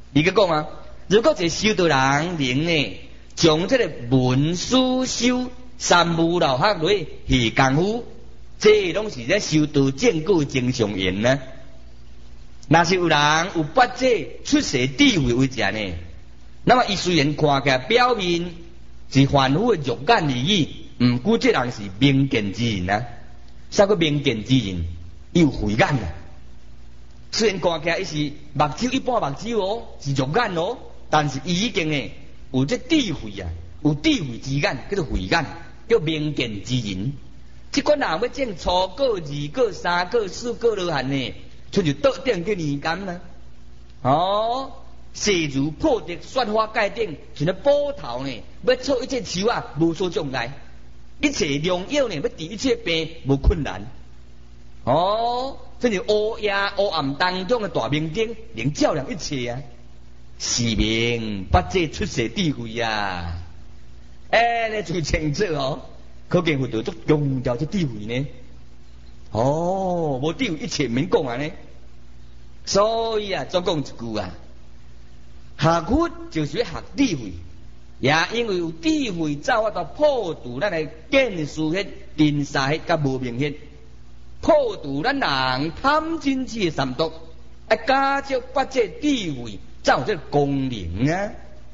伊个讲啊，如果一个修道人能呢，将这个文思修三无漏学落去功夫，这拢是在修道正果正常言呢。若是有人有把这出世智慧为正呢，那么伊虽然看起来表面是凡夫的肉眼而已，毋过这人是明见之人啊。啥个明见之人？伊有慧眼啊。虽然看起来伊是目睭一般目睭哦，是肉眼哦，但是伊已经呢有这智慧啊，有智慧之眼，叫做慧眼，叫明见之人。这款人要证初果、二果、三果、四果罗汉呢，就倒顶叫年间啦。哦，势如破竹，雪花盖顶，像那波头呢，要错一切树啊，无所障碍；一切良药呢，要治一切病，无困难。哦，这是黑夜黑暗当中的大明灯，能照亮一切啊！是明不这出世智慧啊！你最清楚哦，可见佛陀足强调这智慧呢。哦，无智慧一切免讲啊呢。所以啊，总讲一句啊，学佛就是要学智慧，也因为有智慧，才法度破除咱的见识迄、定杀迄、甲无明迄。破除咱人贪嗔痴的三毒，加上把这智慧，才有这功能啊。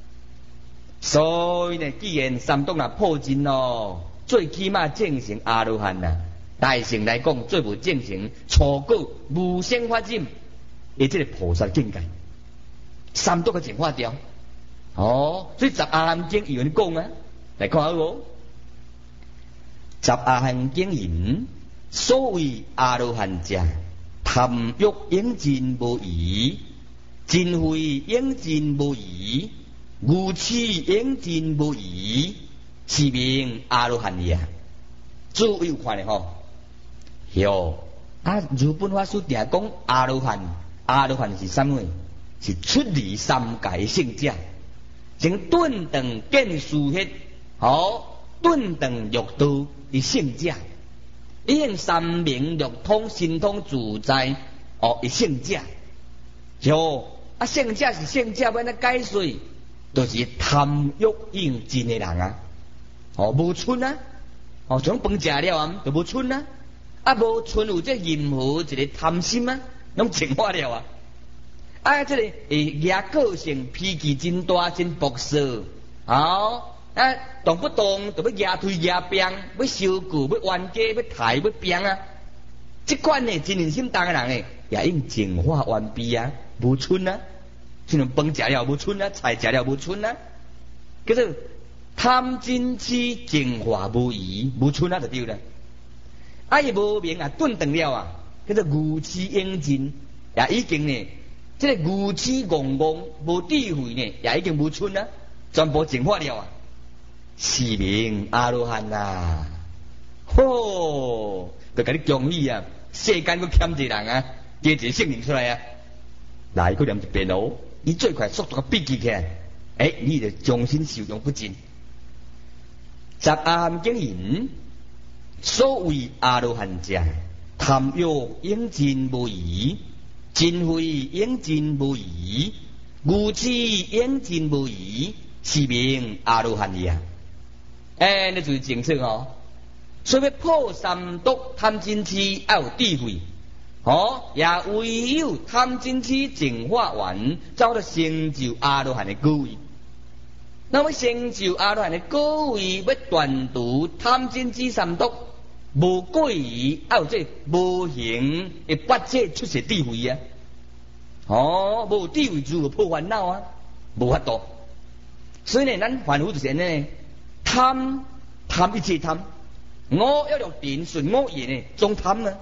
所以呢，既然三毒若破尽咯，最起码证成阿罗汉啊。大乘来讲，最无证成初果无生法忍，而这个菩萨境界，三毒个净化掉。哦，所以十阿含经有人讲啊，来看好无？十阿含经言。所谓阿罗汉者，贪欲应尽无疑，尽慧应尽无疑，愚痴应尽无疑，是名阿罗汉也。注意有看咧吼，哟啊！日本法师定讲阿罗汉，阿罗汉是啥物？是出离三界圣者，从顿顿见识迄，顿顿欲道的圣者。已经三明六通，心通自在，一圣者。就圣者是圣者，要那解释，就是贪欲应尽的人啊。无剩啊，从饭食了啊，就无剩啊。无剩有这任何一个贪心啊，拢净化了啊。这个野个性脾气真大，真暴躁，动不动就要压推压病，要烧旧，要冤家，要抬，要病啊！这款呢，真人心重的人呢，也应净化完毕啊，无剩啊！像饭食了无剩啊，菜食了无剩啊，叫做贪嗔痴净化无疑，无剩啊就对了。伊无明啊，顿顿了啊，叫做愚痴应尽，也已经呢，这个愚痴戆戆无智慧呢，也已经无剩啊，全部净化了啊！是名阿罗汉啊！就甲你恭喜啊！世间佫欠一人啊，加一个圣灵出来啊！来，佫念一遍哦，伊最快速度笔记起来，你就终身受用不尽。十阿含经言：所谓阿罗汉者，贪欲应尽无疑，尽慧应尽无疑，愚痴应尽无疑，是名阿罗汉也。你注意清楚哦。所以要破三毒贪嗔痴，要有智慧。也唯有贪嗔痴净化完，才能成就阿罗汉的果位。那么成就阿罗汉的果位，要断除贪嗔痴三毒，无过于要有这无形的八界出世智慧啊！无智慧如何破烦恼啊？无法度。所以呢，咱凡夫就是呢，贪一切贪，我要用定顺我言呢，总贪呢。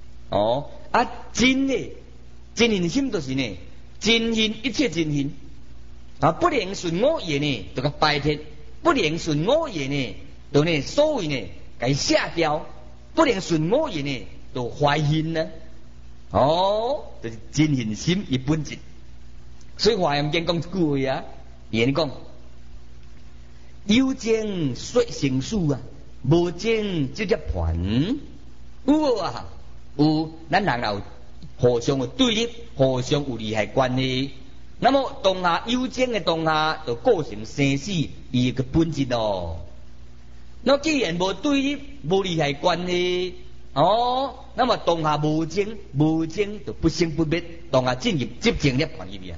真呢，真人心就是呢，真心一切真心不能顺我言呢，就个摆脱；不能顺我言呢，就呢所谓呢，给下掉；不能顺我言呢，就怀恨呢。就是真心心一本质。所以华严经讲一句话啊，言讲。有情说成事啊，无情直接盘。有咱人有互相有对立，互相有利害关系， 那么当下有情的当下，就构成生死伊个本质咯。那既然无对立、无利害关系，那么当下无情就不生不灭，当下进入寂静涅槃里面。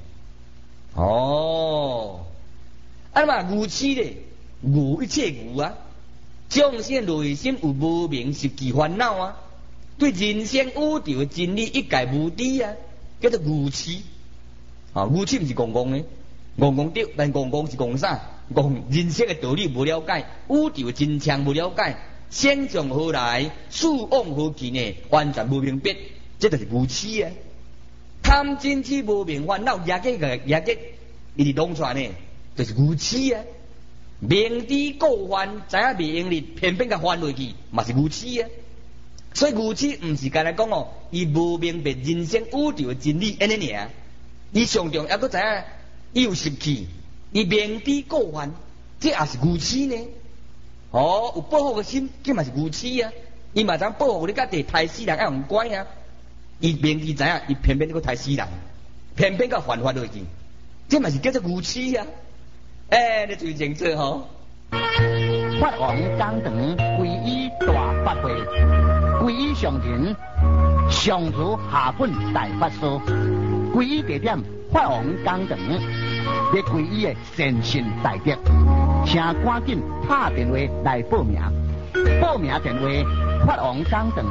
那么愚痴咧，愚一切愚啊！众生内心有无明习气烦恼啊，对人生宇宙的真理一概无知啊，叫做愚痴。愚痴毋是戆戆的，戆戆对，但戆戆是戆啥？戆人生的道理无了解，宇宙的真相无了解，生从何来，死往何去呢？完全无明白，这就是愚痴啊！贪嗔痴无明烦恼，也个，伊是弄出来呢，就是愚痴啊！明知故犯，知影未用力，偏偏甲犯落去，嘛是愚痴啊！所以愚痴毋是干来讲伊无明白人生宇宙的真理安尼尔，伊上重还佫知影伊有习气，伊明知故犯，这也是愚痴呢。有报复的心，这嘛是愚痴啊！伊嘛知影报复你家己害死人，要用乖啊！伊明知知影，伊偏偏佫害死人，偏偏甲犯法落去，这嘛是叫做愚痴啊！你最清楚吼。 法王讲堂皈依大法会，皈依上人上如下本大法师，皈依地点法王讲堂，要皈依的善信大德，请赶紧打电话来报名。报名电话：法王讲堂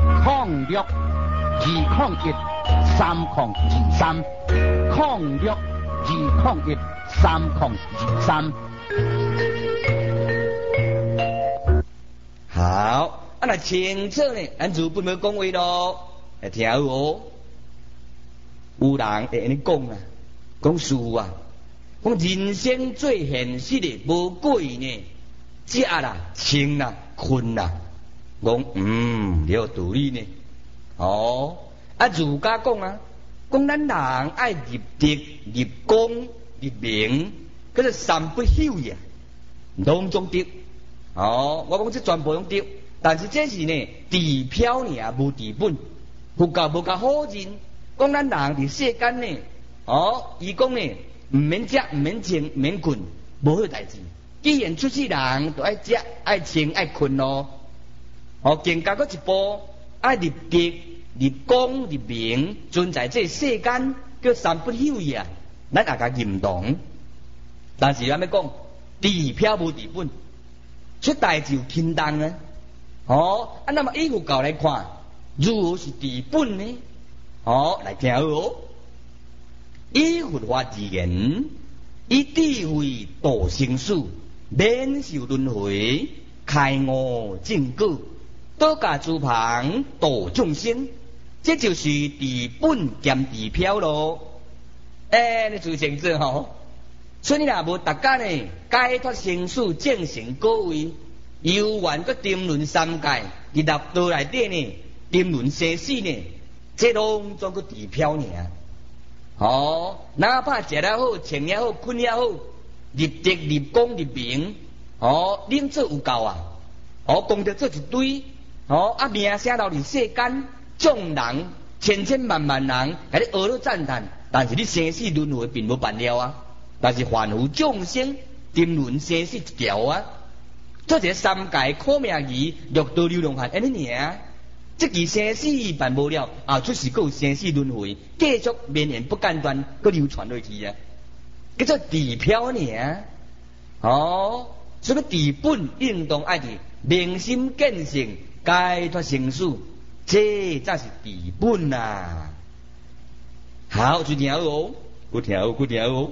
062013，0620133023。 好，那清楚呢，咱就不要讲话咯，来听好哦。有人会安尼讲啊，讲师父啊，讲人生最现实的无过瘾呢，食啦、穿啦、困啦，讲了道理呢。儒家讲啊，讲咱人爱入德、入功、入名，叫做三不朽呀，拢总得。我讲这全部拢对，但是这是呢地漂尔无地本，佛教无甲好人，讲咱人伫世间呢，伊讲呢毋免食、毋免穿、毋免困，无好代志。既然出世人，就爱食、爱穿、爱困咯。更加佫一步，爱入德、入功、入名，存在这世间叫三不朽呀，咱也甲认同。但是咱要讲地漂无地本。出代志有轻重啊！那么以佛教来看，如何是治本呢？来听好哦。以佛法之言，以智慧度生死，免受轮回，开悟正果，倒驾诸旁度众生，这就是治本兼治漂咯。你最清楚吼。所以你若无大家呢，解脱生死，正成果位，游玩个沉沦三界，伫六道内底呢，沉沦生死呢，这拢总个地漂尔。哪怕食也好，穿也好，困也好，入德、入功、入名，恁做有够啊！功德做一堆，名声留伫世间，众人千千万万人，甲你学了赞叹，但是你生死轮回并无办了啊！但是凡夫众生沉沦生死一条啊，做一个三界苦命鱼，六道流浪汉安尼尔。这期生死办无了，出世佫有生死轮回，继续绵延不间断，佫流传落去啊，叫做地漂尔。所以治本应当爱伫明心见性，解脱生死，这才是治本啊。好，就听好哦，我听好，我听好。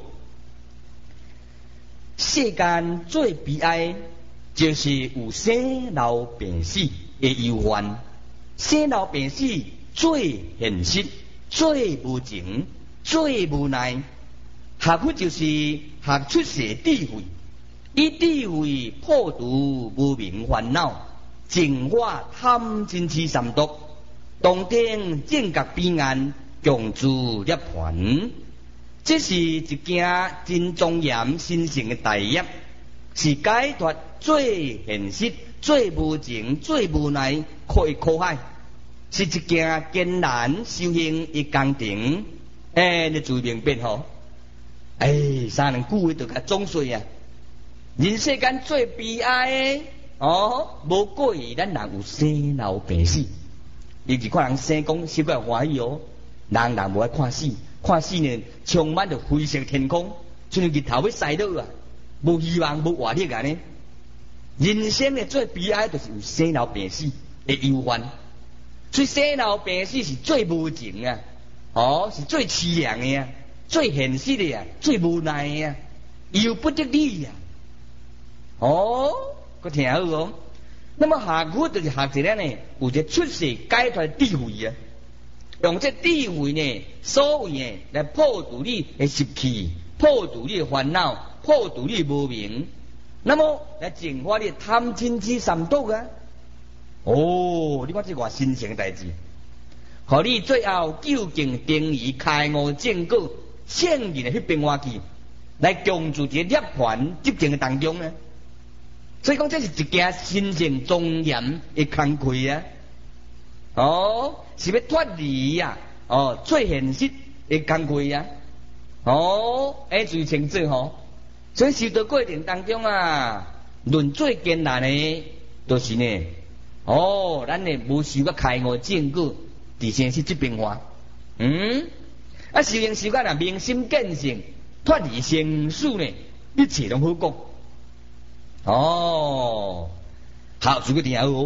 世间最悲哀，就是有生老病死的忧患。生老病死最现实、最无情、最无奈。学佛就是学出世智慧，以智慧破除无明烦恼，净化贪嗔痴三毒，当天正觉彼岸，共诸涅槃。这是一件真庄严神圣的大业，是解脱最现实、最无情、最无奈苦海，是一件艰难修行的工程。你注意明白吼， 三两句话就甲总说啊。人世间最悲哀的无过于咱人有生老病死。尤其看人生讲习惯欢喜人无爱看死，看死呢充满着灰色天空，像日头要晒落啊，无希望无活力安尼。人生的最悲哀就是有生老病死的忧患，所以生老病死是最无情啊，是最凄凉的啊，最现实的啊，最无奈的啊，由不得你啊。佮听好那么学佛就是学一个呢，有一个出世解脱的智慧啊，用这智慧呢，所谓呢来破除你的习气，破除你的烦恼，破除你的无明，那么来净化你的贪嗔痴三毒啊。你看这偌新鲜的代志，互你最后究竟定义开悟正果，圣人的迄边话去，来共助这涅槃执政的当中呢。所以讲，这是一件神圣庄严的工课啊！是要脱离啊！最现实的工课啊！最清楚所以修道过程当中啊，论最艰难的，就是呢，咱呢无修个开悟正果，伫先是这变化。修行修到明心见性，脱离生死呢，一切拢好讲。好，这个听好，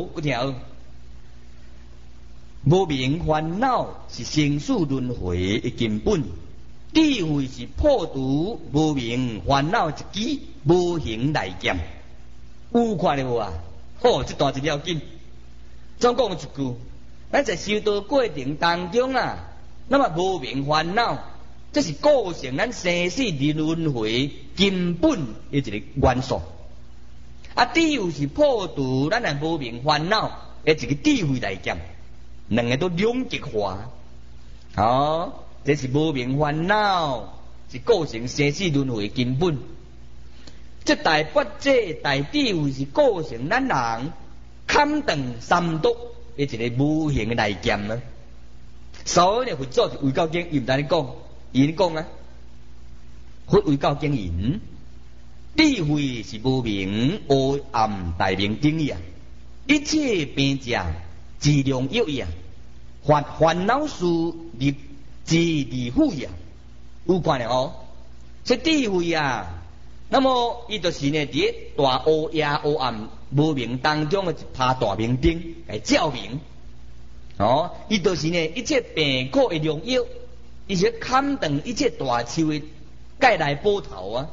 无明烦恼是生死轮回的根本，智慧是破除无明烦恼一支无形来剑。有看到无啊？这段就了紧。总讲一句，咱在修道过程当中啊，那么无明烦恼，这是构成咱生死轮回根本的一个元素。智慧是破除咱的无明烦恼的一个智慧来讲，两个都两极化。这是无明烦恼是构成生死轮回根本。这大法者大智慧是构成咱人堪当三毒的一个无形的来剑啊。所以呢，佛祖是为教经，伊毋知你讲，伊讲啊，佛为教经言。智慧是无明黑暗大明灯呀，一切病症治疗药呀，烦恼事立治离苦呀，有关的所以智慧啊，那么伊就是呢，伫大黑夜黑暗无明当中的一帕大明灯来照明。伊就是呢，一切病苦的良药，伊是砍断一切大树的芥来波头啊。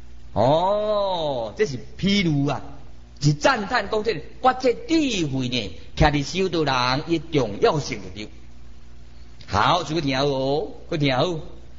这是披露啊，是赞叹讲这发这智慧呢，徛伫修道人伊重要性就对。好，这个听好听好。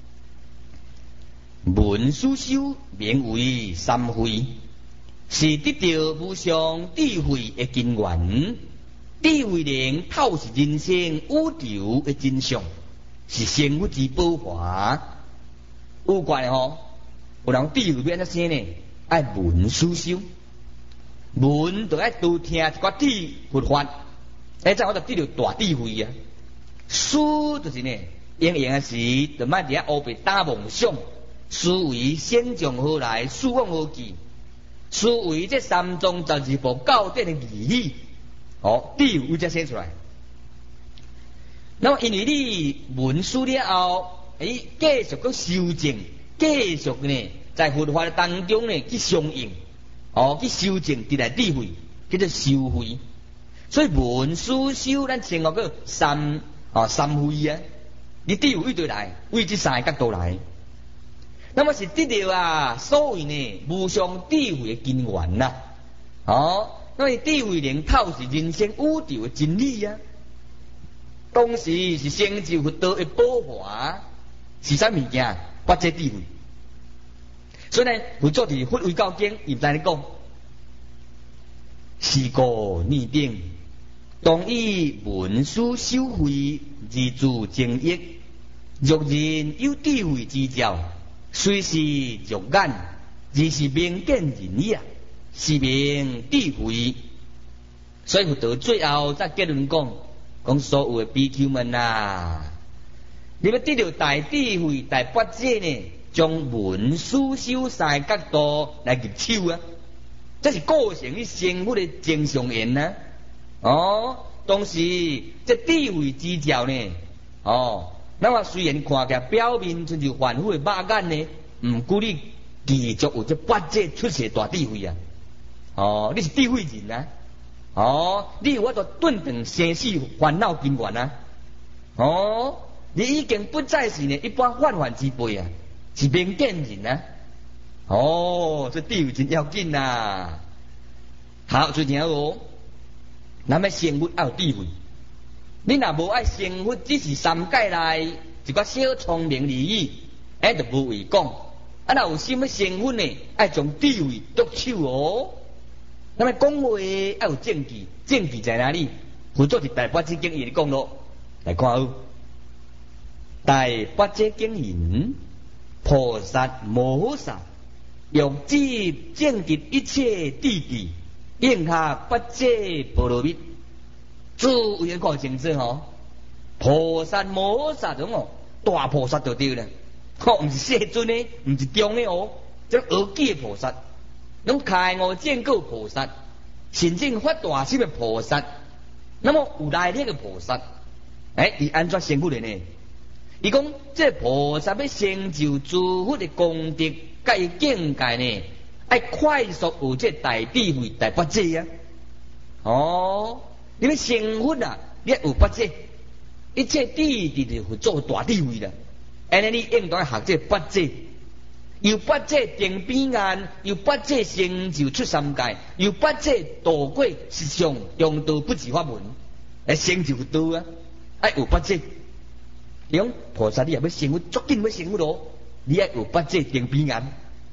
文殊修名为三慧，是得到无上智慧的根源。智慧能透视人生宇宙的真相，是生活之宝华。有关的有人智慧变怎生呢？爱闻思修，闻就爱多听一寡智佛法，这样我就得到大智慧啊。思就是呢，应的时就莫伫遐乌白打梦想，思维先从何来，思往何去？思维这三宗12部教典的义理，智慧才生出来。那么因为你闻思了后，继续去修正。继续呢，在佛法当中呢去相应，去修正得来智慧，叫做修慧。所以闻思修，咱称个三慧啊。你智慧对来，为这三个角度来，那么是得到所谓呢无上智慧的根源呐。那么智慧能透视人生宇宙的真理啊。同时是成就佛道的宝华，是啥物件？发这智慧。所以呢，佛祖伫佛为教经，伊毋知你讲，是故逆定，当以文思修慧，自助正义。若人有智慧之教，随时着眼，而是明见人也，是明智慧。所以佛到最后再结论讲所有的比丘们啊，你要得到大智慧、大法者呢， 将文思修三角度来入手啊，这是构成你生活的正常言啊。同时这智慧之教呢，那么虽然看起来表面亲像凡夫的肉眼呢，毋过你继续有这八戒出世大智慧啊！你是智慧人啊！你有法度顿断生死烦恼根源啊！你已经不再是呢一般泛泛之辈啊，是明眼人啊！这智慧真要紧啊！好，最重要咱要生活要有智慧。你若无爱生活，只是三界内一个小聪明而已，就无谓讲。若有心要生活呢，爱将智慧剁手那么讲话要有证据，证据在哪里？佛祖伫大八节经里讲咯，来看大八节经言，菩萨摩诃萨用智证得一切智智，应下八戒波罗蜜。诸位看清楚菩萨摩诃萨种大菩萨就对了，毋是世尊的，毋是中的这二级的菩萨，拢开悟见过菩萨，真正发大心的菩萨，那么有内力的菩萨，伊安怎生活的呢？伊讲这菩萨要成就诸佛的功德，甲伊境界呢，爱快速有这大智慧、大八戒啊！你要生活啊，你要有八戒，一切智智就做大智慧啦。安尼你应当学这八戒，由八戒定彼岸，由八戒成就出三界，由八戒度过实相中道不二法门，来成就道啊！爱有八戒，你讲菩萨你也要生活，足紧要生活咯，你爱有八戒定彼岸，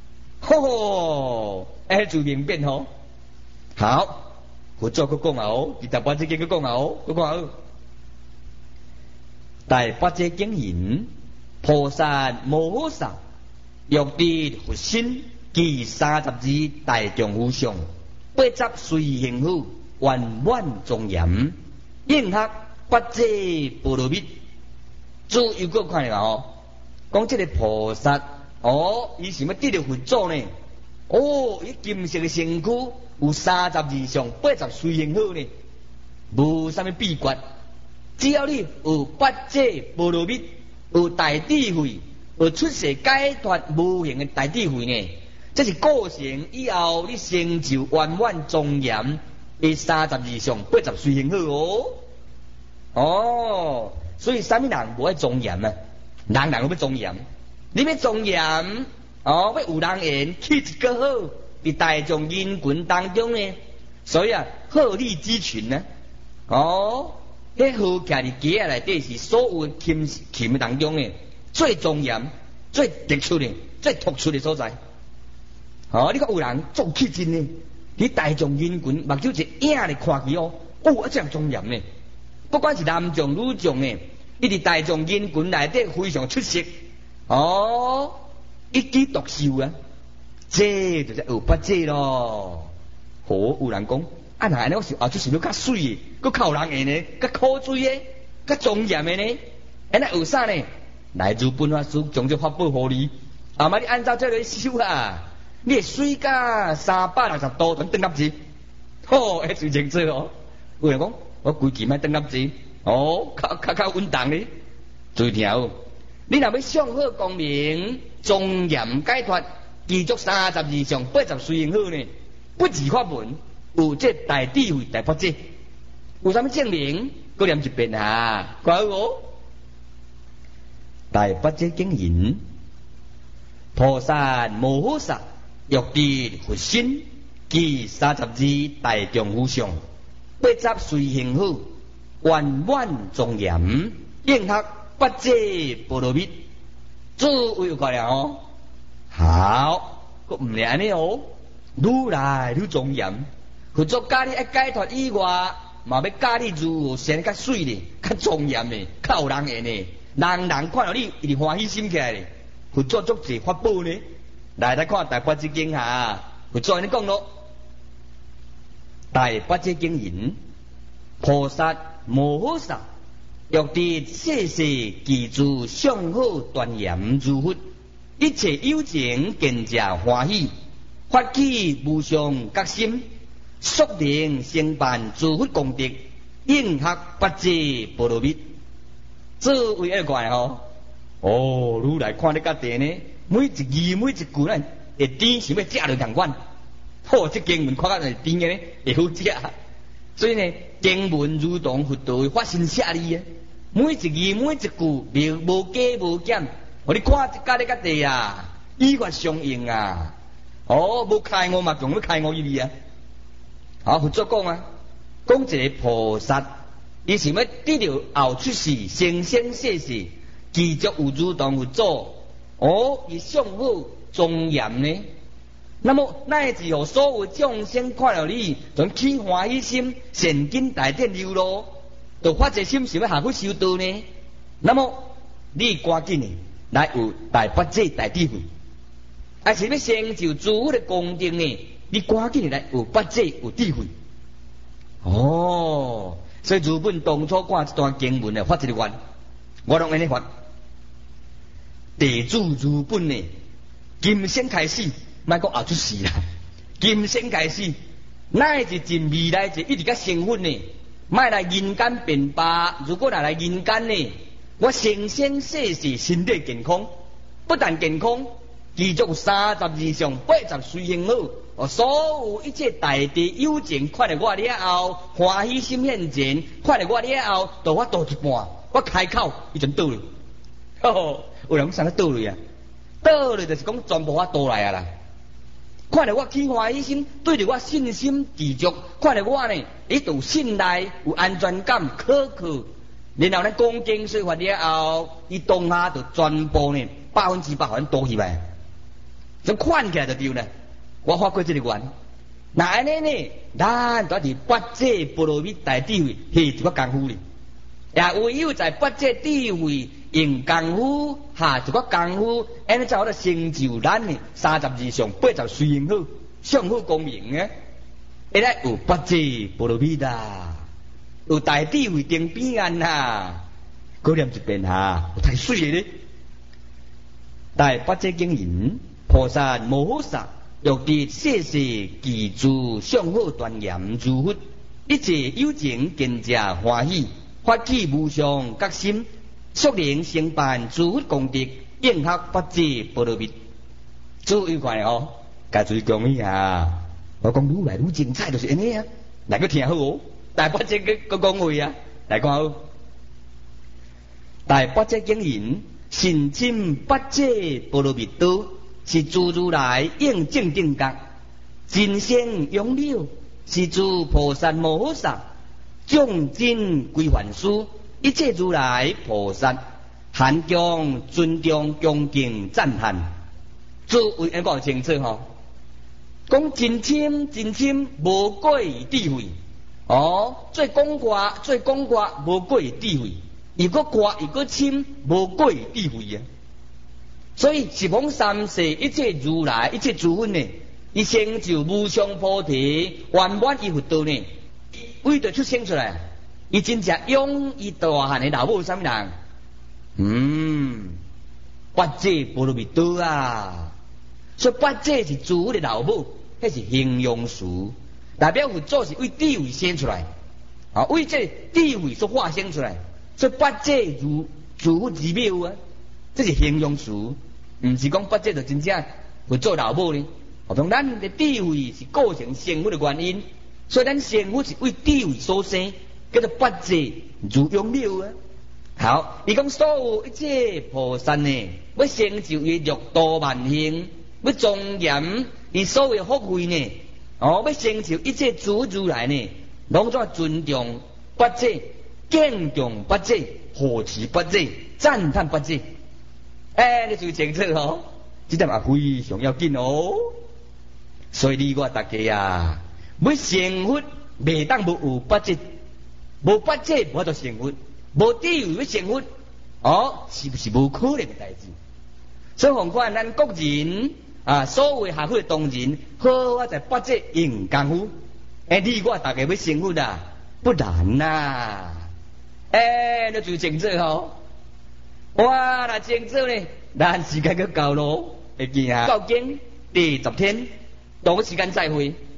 就明辨好。佛祖佮讲第大八戒经佮讲佮讲大八戒经言，菩萨摩诃萨欲得佛身，具32大众无相，80随形好，圆满庄严，应学八戒波罗蜜。注意佮看了讲这个菩萨伊想要得到佛祖呢？伊金色的身躯有32相，80随形好呢，无啥物秘诀。只要你有八戒波罗蜜，有大智慧，有出世解脱无形的大智慧呢，这是构成以后你成就圆满庄严的32相，80随形好所以啥物人无爱庄严啊？人要庄严，你要庄严要有人缘，气质个好，伫大众人群当中呢，所以鹤立鸡群呢，迄好徛伫街内底是所有禽当中呢最庄严、最突出的、最突出的所在。你看有人做气质呢，伫大众人群目睭一影来看去这样庄严呢。不管是男众女众呢，伊伫大众人群内底非常出色一举独秀啊！这就是有八戒咯。有人讲若安尼我是后出想要较水的，佮较人缘的，较可水的，较庄严的呢？安尼有啥呢？来自本法师将这法宝互你，后摆你按照这个修啊，你会水甲360度转转粒子，最清楚有人讲我规矩卖转粒子，较稳当哩。最条，你若要上好光明、庄严解脱，具足32相80随形好呢，不二法门，有这大智慧、大八戒，有啥物证明？佮念一遍啊，看大八戒经言，菩萨摩诃萨欲得佛身，具32大众无相，80随形好，圆满庄严，应学八戒波罗蜜。诸位有看了好，佮毋是安尼愈来愈庄严。佛祖教你爱解脱以外，嘛要教你如何生较水咧、较庄严咧、较有人缘咧。人看到你，一直欢喜心起来咧。佛祖足济法宝呢，来看大八戒经下，佛祖安尼讲咯。大八戒经言，菩萨摩诃萨欲得世世具足相好端严如佛， 一切有情见者欢喜，发起无上决心，速能成办诸佛功德，应合八界波罗蜜。这为二怪如来看得较地呢，每一字每一句呢，会甜想要食就同款。这经文看到是甜的呢，会好食。所以呢，经文如同佛道发心舍利啊，每一字每一句无加无减。你看家里较地啊，依法相应啊。无开悟嘛，仲要开悟意义啊。佛祖讲啊，讲一个菩萨，伊想要得到后出世生生世世继续有如同佛祖，伊上好庄严呢。那么乃至乎所有众生看到你，从起欢喜心，善根大点流露，就发一心想要下去修道呢。那么你赶紧的来有大八戒大智慧，还是要成就诸佛的功德呢？你赶紧的来有八戒有智慧。所以日本当初看这段经文发一个愿，我拢安尼发。地主日本呢，今生开始。莫讲后出世啦，今生开始，乃至尽未来就一直甲成佛呢，莫来人间变霸。如果来人间呢，我生生世世身体健康，不但健康，继续32相80随行好。所有一切大地有情看到我了后，欢喜心现前，看到我了后，就我倒一半，我开口，伊就倒了。有人想要倒了啊？倒了就是讲全部我倒来啊啦。看到我起欢喜心，对着我信心持续，看到我呢，伊有信赖，有安全感，可靠。然后呢，讲经说法了后，伊当下就全部呢100%好像倒起来，就看起来就对了。我发过这个愿，那安尼呢，咱就伫八界波罗蜜大智慧下一个功夫哩，也唯有在八界智慧用功夫下一个功夫，安尼才好成就咱呢32相80随行好，上好光明啊！会来有八界波罗蜜啦，有大智慧定彼岸啦，过念一遍有太水了咧！大八界经营，菩萨摩诃萨。欲得世世记住上好端严诸佛，一切有情见者欢喜，发起无上决心，速能成办诸佛功德，应合八界波罗蜜。注意看该注意讲一下。我讲愈来愈精彩，就是安尼啊！来个听好大八戒个讲话啊，来看好。大八戒经营，信亲八界波罗蜜多。是诸如来应正定觉，真仙永了，是诸菩萨摩诃萨，众真归凡师，一切如来菩萨，含将尊重恭敬赞叹。诸位安讲清楚讲真深真深，无过于智慧。最广阔无过于智慧，如果阔如果深，无过于智慧啊！所以十方三世一切如来一切诸佛呢，伊成就无上菩提圆满伊佛道呢，为着出生出来，伊真正养伊大汉的老母什么人？八戒波罗蜜多啊！所以八戒是诸佛的老母，迄是形容词，代表佛祖是为智慧生出来，为这智慧所化生出来，所以八戒如诸佛之妙啊！这是形容词，唔是讲八戒就真正会做老母呢。从咱的智慧是构成成佛的原因，所以咱成佛是为智慧所生，叫做八戒如永了啊。好，伊讲所有一切菩萨呢，要成就伊六度万行，要庄严伊所有福慧呢，要成就一切诸如来呢，拢怎尊重八戒、敬重八戒、护持八戒、赞叹八戒。你就清楚这点也非常要紧所以你我大家啊，要成佛袂当无有八戒，无八戒无法度成佛，无智慧要成佛，是不是无可能的代志？所以，何况咱国人所谓下佛的同仁，好在八戒用功夫，你我大家要成佛啊，不然呐，你就清楚哇，那清楚呢， 咱时间要到咯，会记啊？到经第10天，同个时间再会。